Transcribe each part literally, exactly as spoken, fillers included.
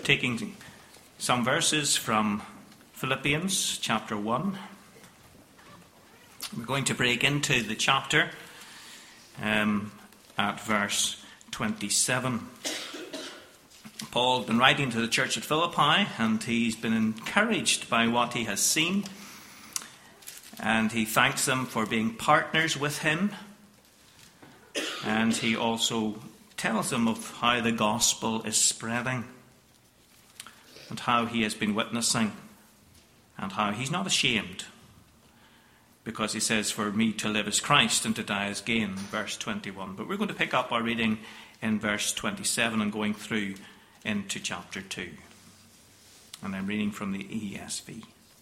taking some verses from Philippians chapter one. We're going to break into the chapter um, at verse twenty-seven. Paul has been writing to the church at Philippi, and he's been encouraged by what he has seen. And he thanks them for being partners with him. And he also tells them of how the gospel is spreading, and how he has been witnessing, and how he's not ashamed. Because he says, for me to live is Christ and to die is gain, verse twenty-one. But we're going to pick up our reading in verse twenty-seven and going through into chapter two. And I'm reading from the E S V.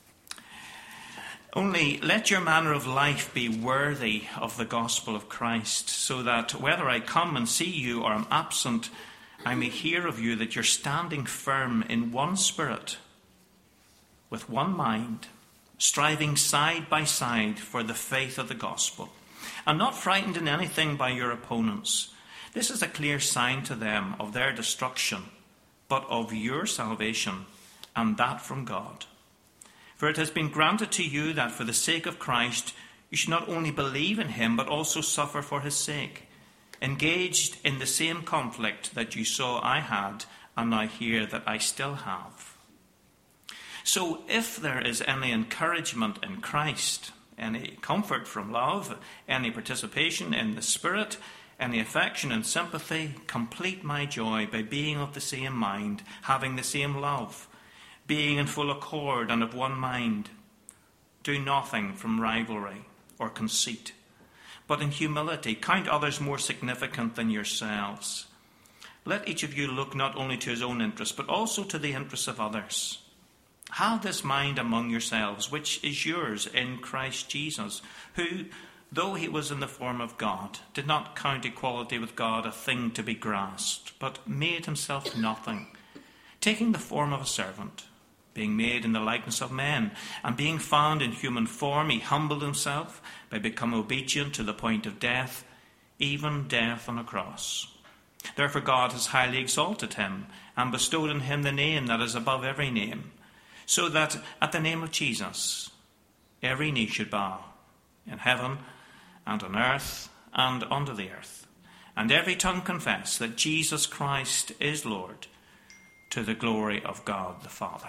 Only let your manner of life be worthy of the gospel of Christ, so that whether I come and see you or am absent, I may hear of you that you're standing firm in one spirit, with one mind, striving side by side for the faith of the gospel, and not frightened in anything by your opponents. This is a clear sign to them of their destruction, but of your salvation, and that from God. For it has been granted to you that for the sake of Christ you should not only believe in him, but also suffer for his sake, engaged in the same conflict that you saw I had, and now hear that I still have. So if there is any encouragement in Christ, any comfort from love, any participation in the Spirit, any affection and sympathy, complete my joy by being of the same mind, having the same love, being in full accord and of one mind. Do nothing from rivalry or conceit, but in humility count others more significant than yourselves. Let each of you look not only to his own interests, but also to the interests of others. Have this mind among yourselves, which is yours in Christ Jesus, who, though he was in the form of God, did not count equality with God a thing to be grasped, but made himself nothing, taking the form of a servant, being made in the likeness of men, and being found in human form, he humbled himself by becoming obedient to the point of death, even death on a cross. Therefore God has highly exalted him, and bestowed on him the name that is above every name, so that at the name of Jesus every knee should bow, in heaven and on earth and under the earth, and every tongue confess that Jesus Christ is Lord, to the glory of God the Father.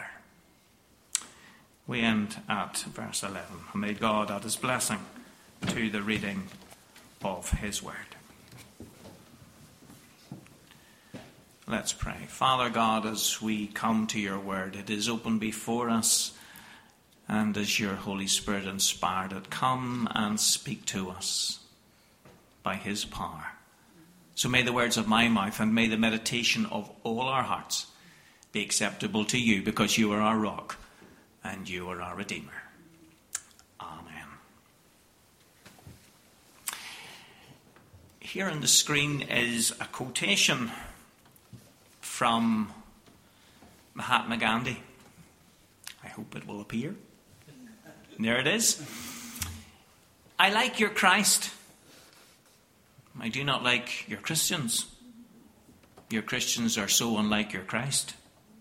We end at verse eleven. And may God add his blessing to the reading of his word. Let's pray. Father God, as we come to your word, it is open before us, and as your Holy Spirit inspired it, come and speak to us by his power. So may the words of my mouth and may the meditation of all our hearts be acceptable to you, because you are our rock and you are our Redeemer. Amen. Here on the screen is a quotation from Mahatma Gandhi. I hope it will appear. There it is. I like your Christ. I do not like your Christians. Your Christians are so unlike your Christ.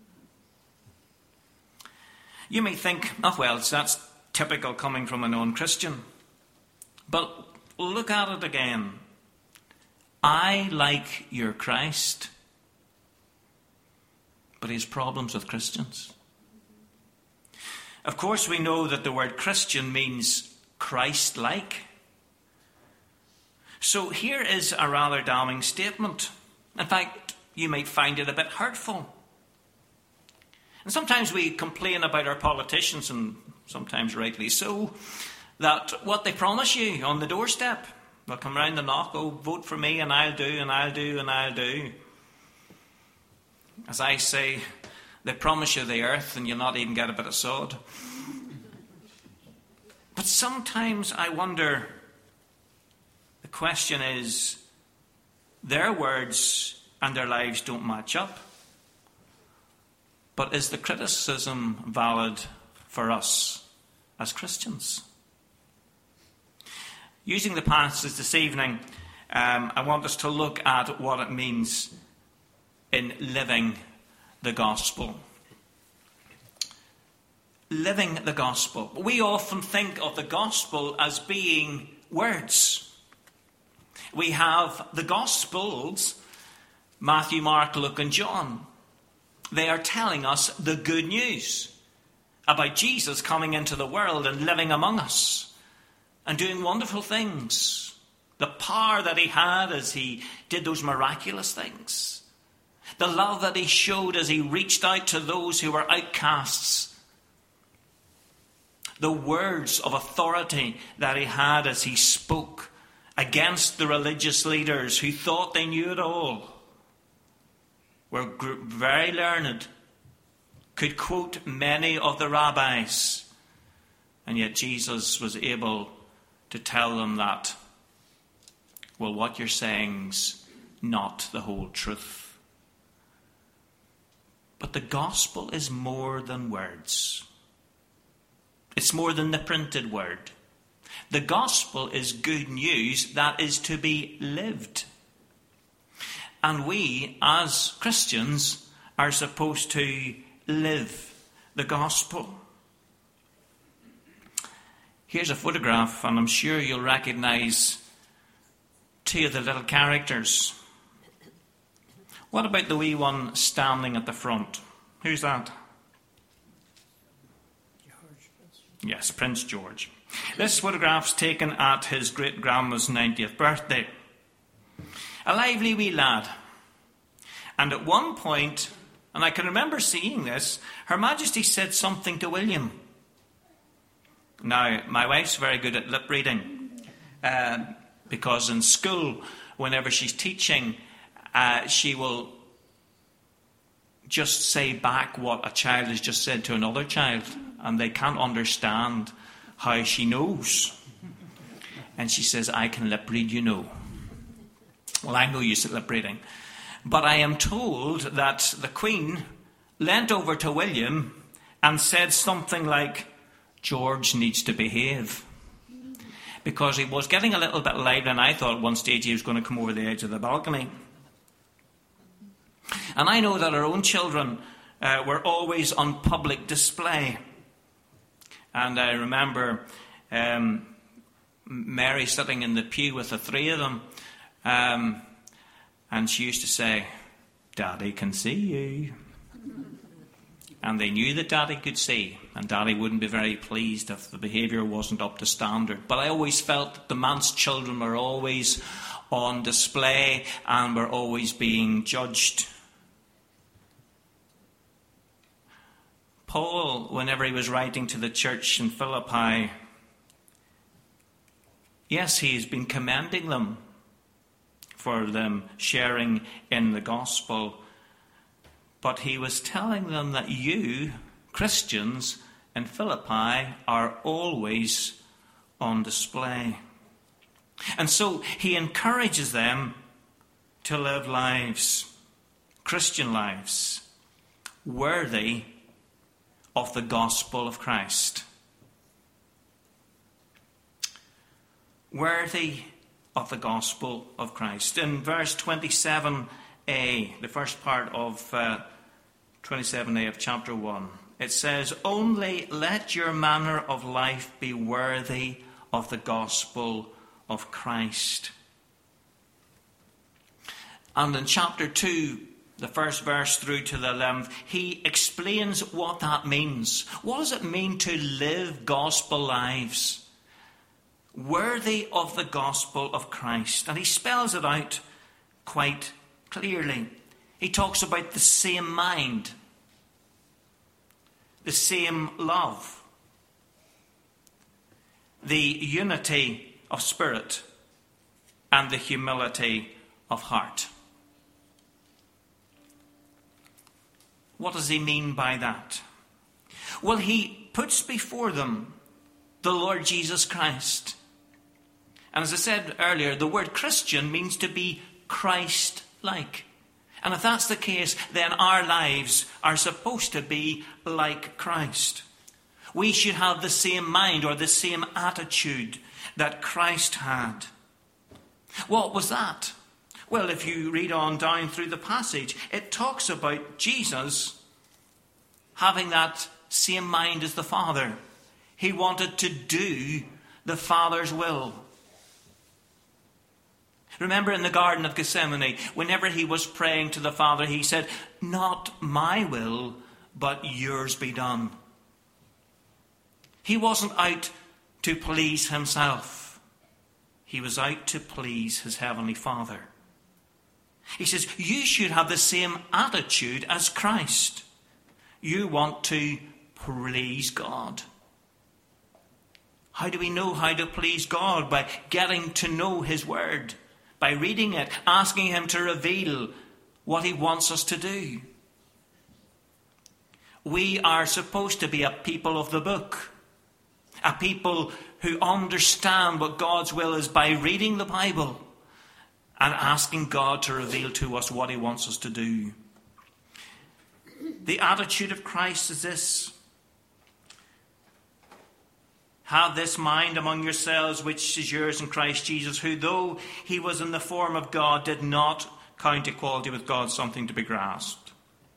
You may think, oh well, that's typical coming from a non-Christian. But look at it again. I like your Christ, but he has problems with Christians. Of course, we know that the word Christian means Christ-like. So here is a rather damning statement. In fact, you might find it a bit hurtful. And sometimes we complain about our politicians, and sometimes rightly so, that what they promise you on the doorstep, they'll come round the knock, oh, vote for me and I'll do and I'll do and I'll do. As I say, they promise you the earth and you'll not even get a bit of sod. But sometimes I wonder, the question is, their words and their lives don't match up. But is the criticism valid for us as Christians? Using the passage this evening, um, I want us to look at what it means in living the gospel. Living the gospel. We often think of the gospel as being words. We have the gospels, Matthew, Mark, Luke, and John. They are telling us the good news about Jesus coming into the world and living among us and doing wonderful things. The power that he had as he did those miraculous things. The love that he showed as he reached out to those who were outcasts. The words of authority that he had as he spoke against the religious leaders who thought they knew it all, were very learned, could quote many of the rabbis, and yet Jesus was able to tell them that, well, what you're saying's not the whole truth. But the gospel is more than words. It's more than the printed word. The gospel is good news that is to be lived. And we, as Christians, are supposed to live the gospel. Here's a photograph, and I'm sure you'll recognize two of the little characters. What about the wee one standing at the front? Who's that? Yes, Prince George. This photograph's taken at his great-grandma's ninetieth birthday. A lively wee lad. And at one point, and I can remember seeing this, Her Majesty said something to William. Now, my wife's very good at lip reading, uh, because in school, whenever she's teaching, uh, she will just say back what a child has just said to another child, and they can't understand how she knows. And she says, I can lip read, you know. Well, I'm no use at lip reading. But I am told that the Queen leant over to William and said something like, George needs to behave. Because he was getting a little bit loud, and I thought at one stage he was going to come over the edge of the balcony. And I know that our own children uh, were always on public display. And I remember um, Mary sitting in the pew with the three of them. Um, and she used to say, Daddy can see you. And they knew that Daddy could see. And Daddy wouldn't be very pleased if the behaviour wasn't up to standard. But I always felt that the man's children were always on display and were always being judged. Paul, whenever he was writing to the church in Philippi, yes, he's been commending them for them sharing in the gospel, but he was telling them that you, Christians in Philippi, are always on display. And so he encourages them to live lives, Christian lives, worthy of the gospel of Christ. Worthy of the gospel of Christ. In verse twenty-seven a, the first part of uh, twenty-seven a of chapter one, it says, Only let your manner of life be worthy of the gospel of Christ. And in chapter two, the first verse through to the eleventh, he explains what that means. What does it mean to live gospel lives? Worthy of the gospel of Christ. And he spells it out quite clearly. He talks about the same mind, the same love, the unity of spirit, and the humility of heart. What does he mean by that? Well, he puts before them the Lord Jesus Christ. And as I said earlier, the word Christian means to be Christ-like. And if that's the case, then our lives are supposed to be like Christ. We should have the same mind or the same attitude that Christ had. What was that? Well, if you read on down through the passage, it talks about Jesus having that same mind as the Father. He wanted to do the Father's will. Remember in the Garden of Gethsemane, whenever he was praying to the Father, he said, "Not my will, but yours be done." He wasn't out to please himself. He was out to please his heavenly Father. He says, you should have the same attitude as Christ. You want to please God. How do we know how to please God? By getting to know his word, by reading it, asking him to reveal what he wants us to do. We are supposed to be a people of the book, a people who understand what God's will is by reading the Bible and asking God to reveal to us what he wants us to do. The attitude of Christ is this: have this mind among yourselves, which is yours in Christ Jesus, who, though he was in the form of God, did not count equality with God something to be grasped.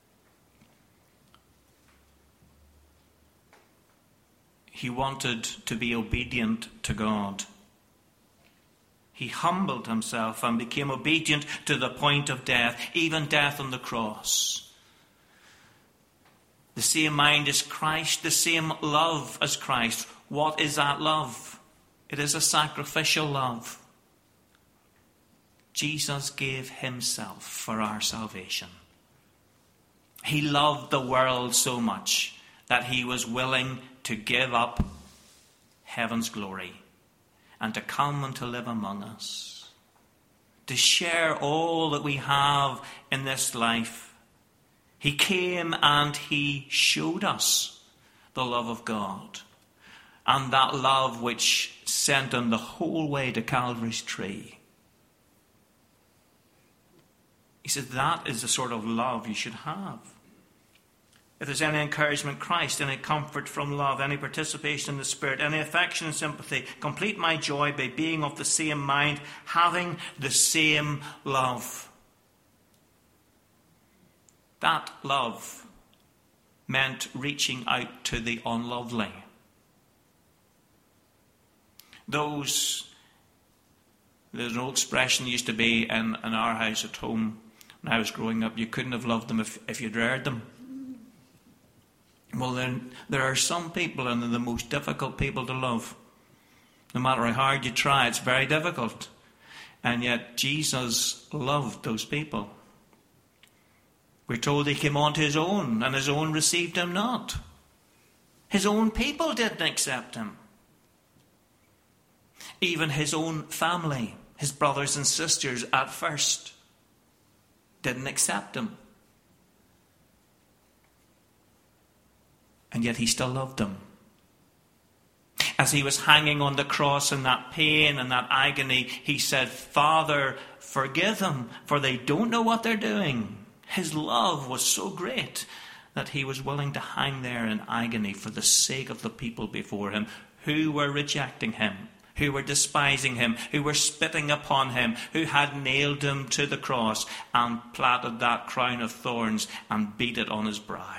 He wanted to be obedient to God. He humbled himself and became obedient to the point of death, even death on the cross. The same mind as Christ, the same love as Christ. What is that love? It is a sacrificial love. Jesus gave himself for our salvation. He loved the world so much that he was willing to give up heaven's glory and to come and to live among us, to share all that we have in this life. He came and he showed us the love of God, and that love which sent him the whole way to Calvary's tree. He said that is the sort of love you should have. If there's any encouragement in Christ, any comfort from love, any participation in the Spirit, any affection and sympathy, complete my joy by being of the same mind, having the same love. That love meant reaching out to the unlovely. Those, there's an old expression that used to be in, in our house at home when I was growing up: you couldn't have loved them if, if you dared them. Well, then, there are some people, and they're the most difficult people to love. No matter how hard you try, it's very difficult. And yet, Jesus loved those people. We're told he came on to his own, and his own received him not. His own people didn't accept him. Even his own family, his brothers and sisters at first, didn't accept him. And yet he still loved them. As he was hanging on the cross in that pain and that agony, he said, "Father, forgive them, for they don't know what they're doing." His love was so great that he was willing to hang there in agony for the sake of the people before him, who were rejecting him, who were despising him, who were spitting upon him, who had nailed him to the cross and platted that crown of thorns and beat it on his brow.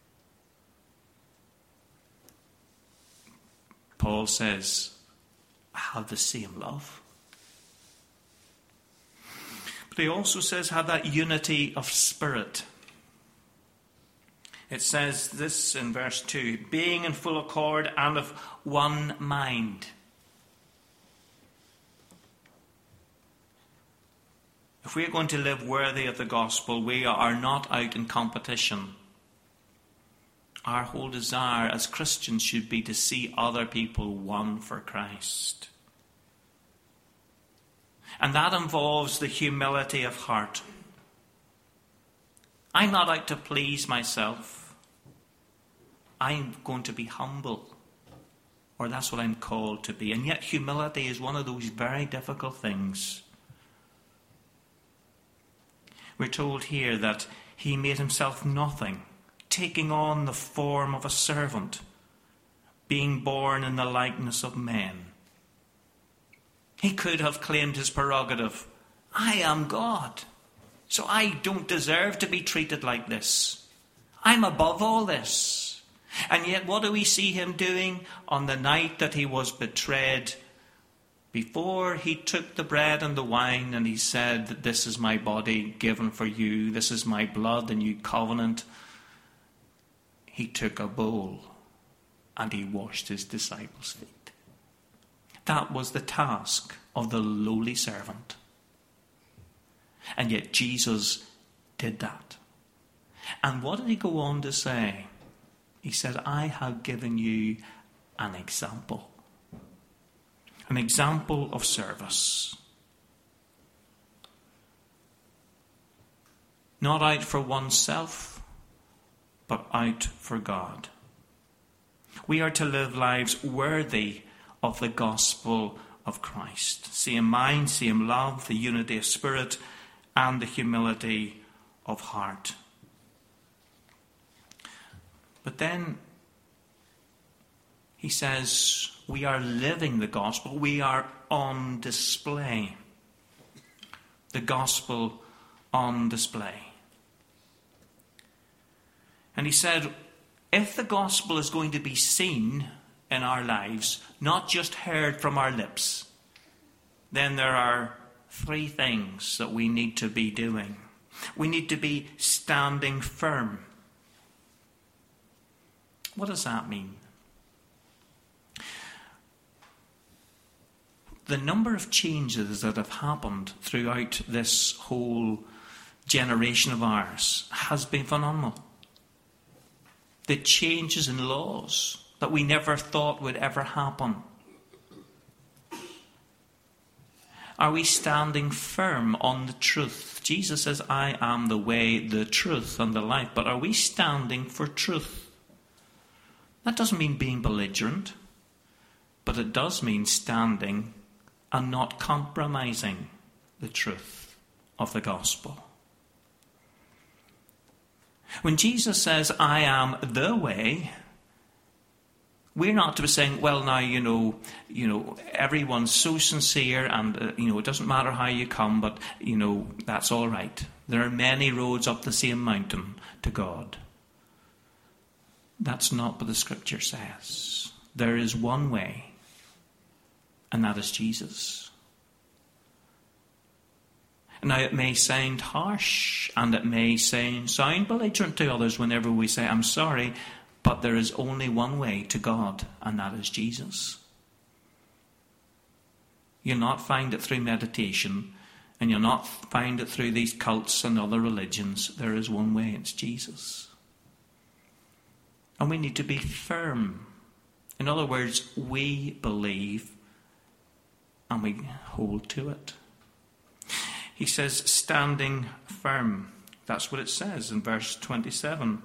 Paul says, I have the same love. But he also says, have that unity of spirit. It says this in verse two, being in full accord and of one mind. If we are going to live worthy of the gospel, we are not out in competition. Our whole desire as Christians should be to see other people won for Christ. And that involves the humility of heart. I'm not out to please myself. I'm going to be humble. Or that's what I'm called to be. And yet humility is one of those very difficult things. We're told here that he made himself nothing, taking on the form of a servant, being born in the likeness of men. He could have claimed his prerogative I am God. So I don't deserve to be treated like this. I'm above all this. And yet what do we see him doing on the night that he was betrayed? Before he took the bread and the wine and he said that this is my body given for you, this is my blood, the new covenant, he took a bowl and he washed his disciples' feet. That was the task of the lowly servant. And yet Jesus did that. And what did he go on to say? He said, I have given you an example. An example of service. Not out for oneself, but out for God. We are to live lives worthy of the gospel of Christ. Same mind, same love, the unity of spirit, and the humility of heart. But then he says, we are living the gospel. We are on display. The gospel on display. And he said, if the gospel is going to be seen in our lives, not just heard from our lips, then there are three things that we need to be doing. We need to be standing firm. What does that mean? The number of changes that have happened throughout this whole generation of ours has been phenomenal. The changes in laws that we never thought would ever happen. Are we standing firm on the truth? Jesus says, I am the way, the truth, and the life. But are we standing for truth? That doesn't mean being belligerent, but it does mean standing and not compromising the truth of the gospel. When Jesus says, I am the way, we're not to be saying, well, now, you know, you know, everyone's so sincere and, uh, you know, it doesn't matter how you come, but, you know, that's all right. There are many roads up the same mountain to God. That's not what the scripture says. There is one way, and that is Jesus. Now, it may sound harsh, and it may sound, sound belligerent to others whenever we say, I'm sorry, but there is only one way to God, and that is Jesus. You'll not find it through meditation, and you'll not find it through these cults and other religions. There is one way, it's Jesus. And we need to be firm. In other words, we believe and we hold to it. He says, standing firm. That's what it says in verse twenty-seven.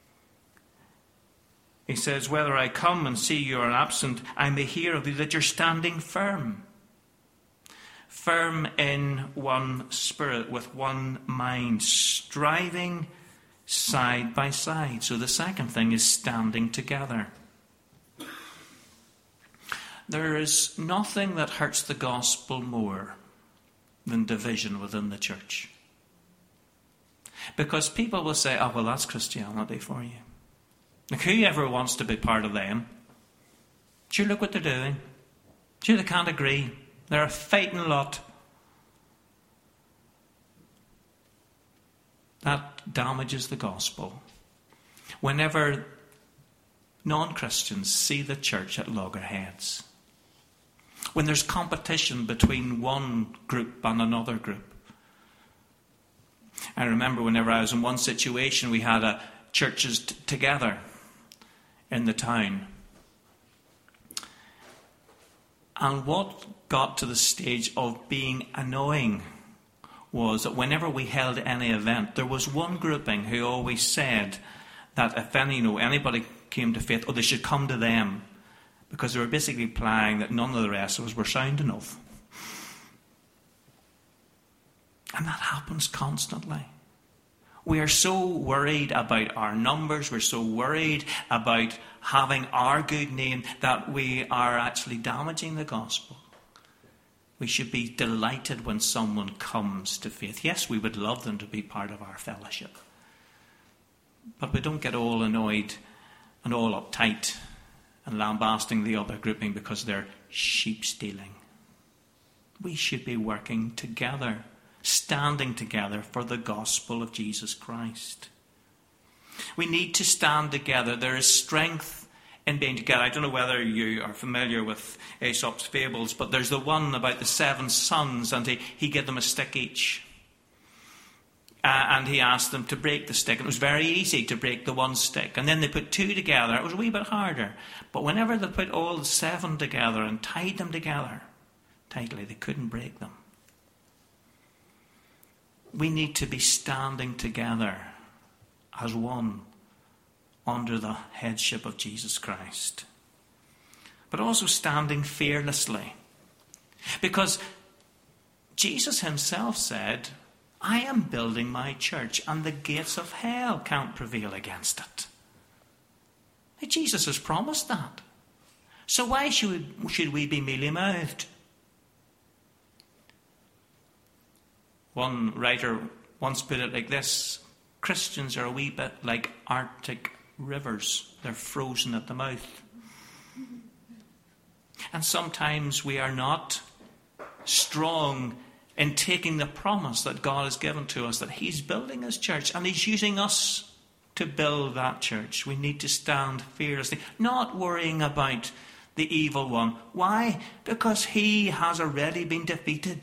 He says, whether I come and see you are absent, I may hear of you that you're standing firm. Firm in one spirit, with one mind, striving side by side. So the second thing is standing together. There is nothing that hurts the gospel more than division within the church. Because people will say, oh, well, that's Christianity for you. Like, whoever wants to be part of them? Sure, look what they're doing. Sure, they can't agree. They're a fighting lot. That damages the gospel. Whenever non-Christians see the church at loggerheads, when there's competition between one group and another group. I remember whenever I was in one situation, we had a churches t- together in the town. And what got to the stage of being annoying was that whenever we held any event, there was one grouping who always said that if any, you know, anybody came to faith, oh, they should come to them, because they were basically implying that none of the rest of us were sound enough. And that happens constantly. We are so worried about our numbers, we're so worried about having our good name that we are actually damaging the gospel. We should be delighted when someone comes to faith. Yes, we would love them to be part of our fellowship. But we don't get all annoyed and all uptight and lambasting the other grouping because they're sheep stealing. We should be working together, standing together for the gospel of Jesus Christ. We need to stand together. There is strength in being together. I don't know whether you are familiar with Aesop's fables, but there's the one about the seven sons, and he, he gave them a stick each. Uh, and he asked them to break the stick. And it was very easy to break the one stick. And then they put two together. It was a wee bit harder. But whenever they put all the seven together and tied them together tightly, they couldn't break them. We need to be standing together as one under the headship of Jesus Christ. But also standing fearlessly. Because Jesus himself said, I am building my church and the gates of hell can't prevail against it. Jesus has promised that. So why should we, should we be mealy-mouthed? One writer once put it like this: Christians are a wee bit like Arctic rivers. They're frozen at the mouth. And sometimes we are not strong in taking the promise that God has given to us, that he's building his church and he's using us to build that church. We need to stand fearlessly, not worrying about the evil one. Why? Because he has already been defeated.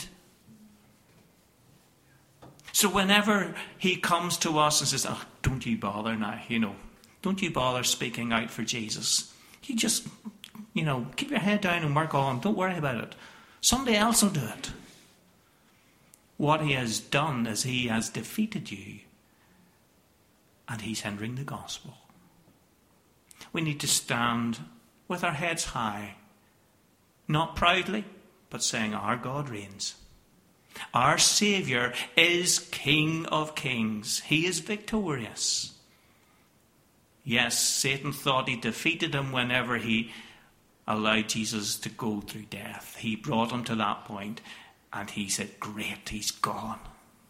So whenever he comes to us and says, oh, don't you bother now, you know, don't you bother speaking out for Jesus. You just, you know, keep your head down and work on. Don't worry about it. Somebody else will do it. What he has done is he has defeated you, and he's hindering the gospel. We need to stand with our heads high, not proudly, but saying our God reigns. Our Saviour is King of Kings. He is victorious. Yes, Satan thought he defeated him whenever he allowed Jesus to go through death. He brought him to that point. And he said, great, he's gone.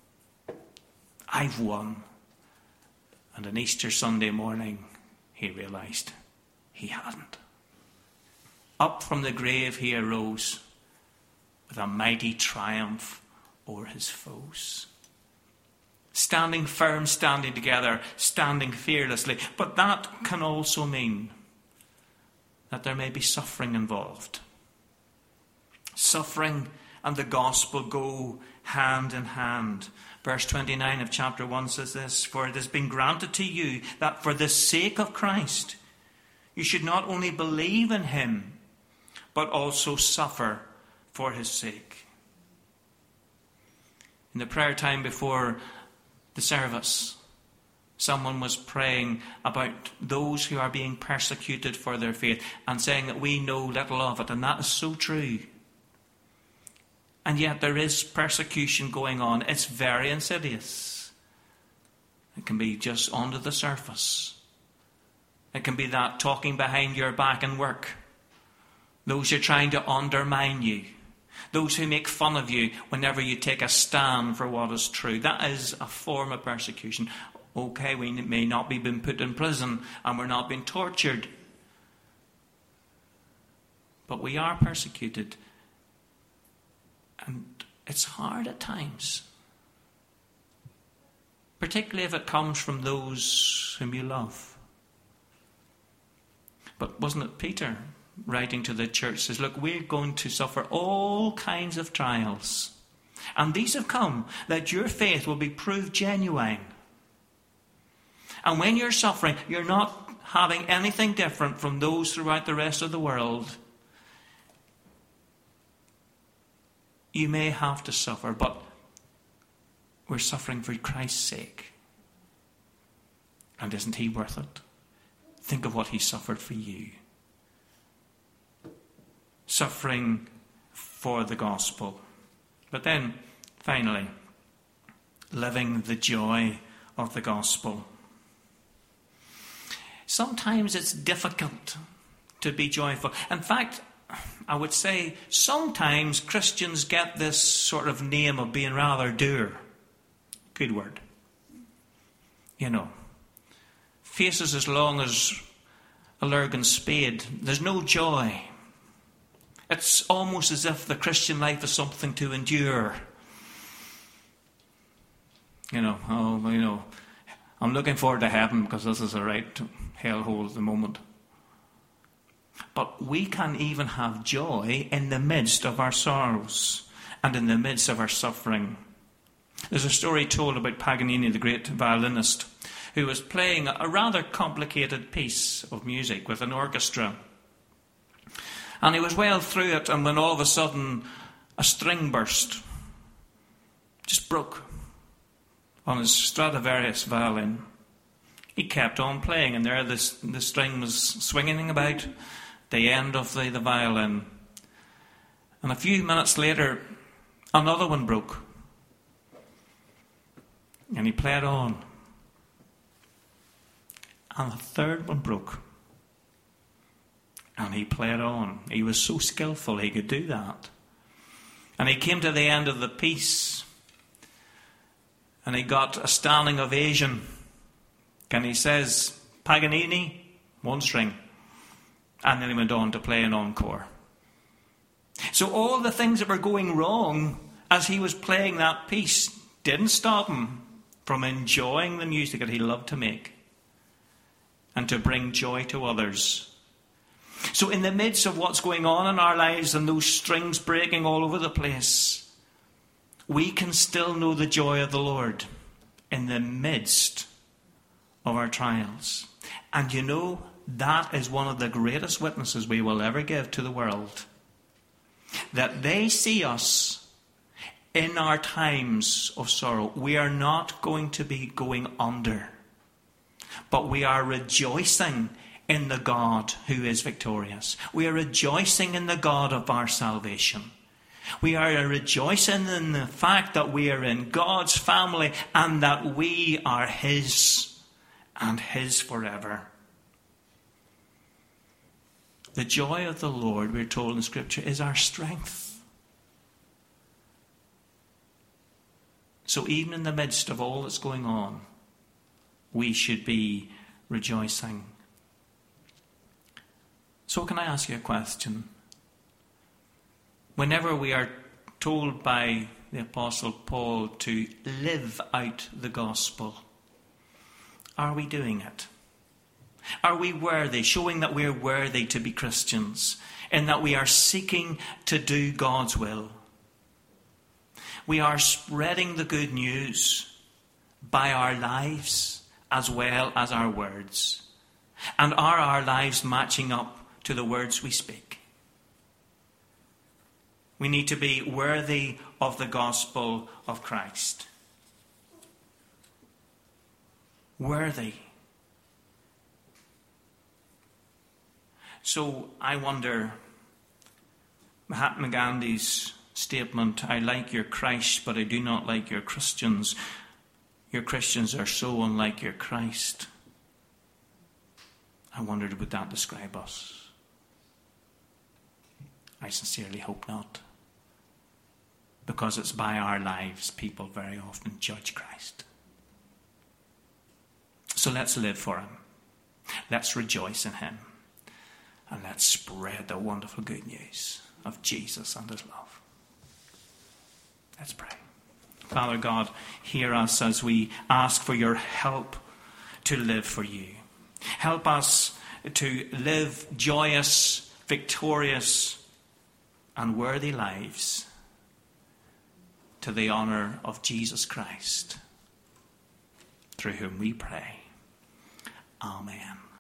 I've won. And on Easter Sunday morning, he realized he hadn't. Up from the grave he arose with a mighty triumph over his foes. Standing firm, standing together, standing fearlessly. But that can also mean that there may be suffering involved. Suffering and the gospel go hand in hand. Verse twenty-nine of chapter one says this: For it has been granted to you that for the sake of Christ you should not only believe in him, but also suffer for his sake. In the prayer time before the service, someone was praying about those who are being persecuted for their faith and saying that we know little of it, and that is so true. And yet there is persecution going on. It's very insidious. It can be just under the surface. It can be that talking behind your back in work. Those who are trying to undermine you. Those who make fun of you whenever you take a stand for what is true. That is a form of persecution. Okay, we may not be being put in prison and we're not being tortured. But we are persecuted. And it's hard at times. Particularly if it comes from those whom you love. But wasn't it Peter writing to the church says, look, we're going to suffer all kinds of trials. And these have come that your faith will be proved genuine. And when you're suffering, you're not having anything different from those throughout the rest of the world. You may have to suffer, but we're suffering for Christ's sake. And isn't he worth it? Think of what he suffered for you. Suffering for the gospel. But then, finally, living the joy of the gospel. Sometimes it's difficult to be joyful. In fact, I would say sometimes Christians get this sort of name of being rather dour. Good word. You know, faces as long as a Lurgan spade. There's no joy. It's almost as if the Christian life is something to endure. You know, oh, you know, I'm looking forward to heaven because this is a right hellhole at the moment. But we can even have joy in the midst of our sorrows and in the midst of our suffering. There's a story told about Paganini, the great violinist, who was playing a rather complicated piece of music with an orchestra. And he was well through it, and when all of a sudden a string burst, just broke on his Stradivarius violin. He kept on playing, and there this, the string was swinging about the end of the, the violin. And a few minutes later, another one broke. And he played on. And the third one broke. And he played on. He was so skillful he could do that. And he came to the end of the piece. And he got a standing ovation. And he says, Paganini, one string. And then he went on to play an encore. So all the things that were going wrong as he was playing that piece didn't stop him from enjoying the music that he loved to make and to bring joy to others. So in the midst of what's going on in our lives and those strings breaking all over the place, we can still know the joy of the Lord in the midst of our trials. And you know, that is one of the greatest witnesses we will ever give to the world. That they see us in our times of sorrow. We are not going to be going under, but we are rejoicing in the God who is victorious. We are rejoicing in the God of our salvation. We are rejoicing in the fact that we are in God's family and that we are His and His forever. The joy of the Lord, we're told in Scripture, is our strength. So even in the midst of all that's going on, we should be rejoicing. So can I ask you a question? Whenever we are told by the Apostle Paul to live out the gospel, are we doing it? Are we worthy, showing that we're worthy to be Christians, and that we are seeking to do God's will? We are spreading the good news by our lives as well as our words. And are our lives matching up to the words we speak? We need to be worthy of the gospel of Christ. Worthy. So I wonder, Mahatma Gandhi's statement, I like your Christ, but I do not like your Christians. Your Christians are so unlike your Christ. I wondered, would that describe us? I sincerely hope not. Because it's by our lives people very often judge Christ. So let's live for Him. Let's rejoice in Him. And let's spread the wonderful good news of Jesus and His love. Let's pray. Father God, hear us as we ask for your help to live for you. Help us to live joyous, victorious, and worthy lives to the honour of Jesus Christ, through whom we pray. Amen.